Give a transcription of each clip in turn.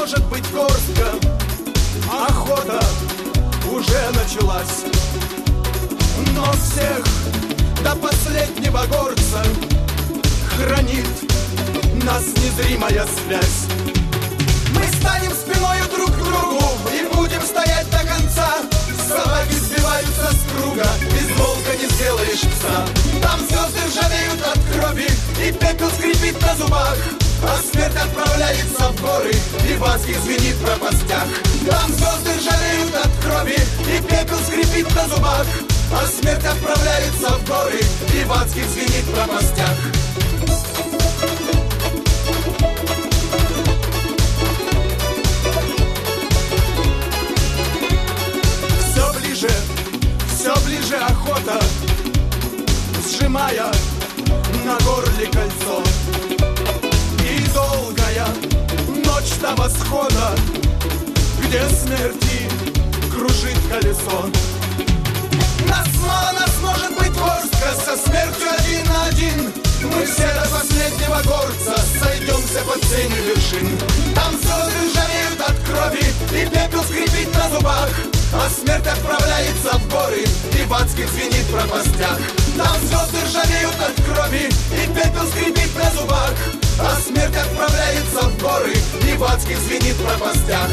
может быть горстка. Охота уже началась, но всех до последнего горца хранит нас незримая связь. Мы станем спиною друг к другу и будем стоять до конца. Собаки сбиваются с круга, из волка не сделаешь пса. Там звезды ржавеют от крови, и пепел скрипит на зубах, а смерть отправляется в горы, и в адских звенит в пропастях. Там звезды ржавеют от крови, и пепел скрипит на зубах, а смерть отправляется в горы, и в адских звенит в пропастях. Все ближе охота, сжимая на горле кольцо. И долгая ночь до восхода, где смерти кружит колесо. Нас мало, нас может быть горстка, со смертью один на один. Мы все до последнего горца сойдемся под сенью вершин. Там звезды ржавеют от крови, и пепел скрипит на зубах, а смерть отправляется в горы, и в адских звенит в пропастях. Там звезды ржавеют от крови, и пепел скрипит на зубах, а смерть отправляется в горы, и в адских звенит в пропастях.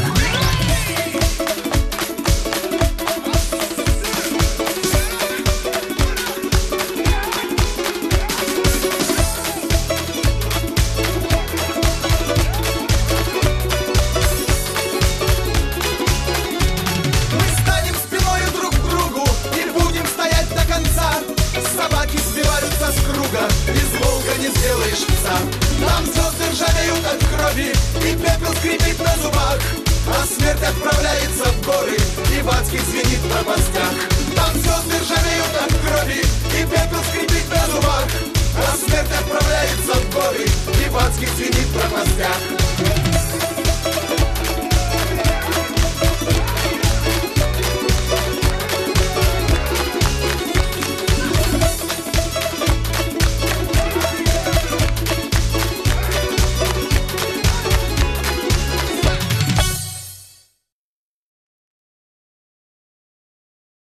Из волка не сделаешь пса. Там звезды ржавеют от крови, и пепел скрипит на зубах, а смерть отправляется в горы, и в адских звенит в пропастях. Там звезды ржавеют от